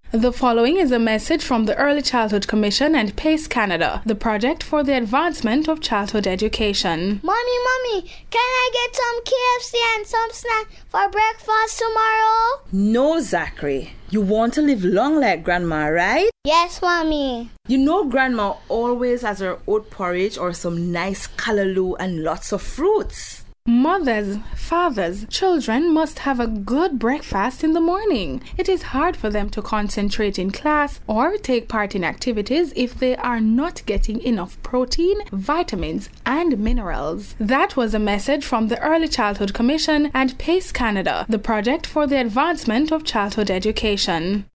The following is a message from the Early Childhood Commission and PACE Canada, the project for the advancement of childhood education. Mommy, can I get some KFC and some snack for breakfast tomorrow? No, Zachary. You want to live long like Grandma, right? Yes, Mommy. You know Grandma always has her oat porridge or some nice callaloo and lots of fruits. Mothers, fathers, children must have a good breakfast in the morning. It is hard for them to concentrate in class or take part in activities if they are not getting enough protein, vitamins, and minerals. That was a message from the Early Childhood Commission and PACE Canada, the project for the advancement of childhood education.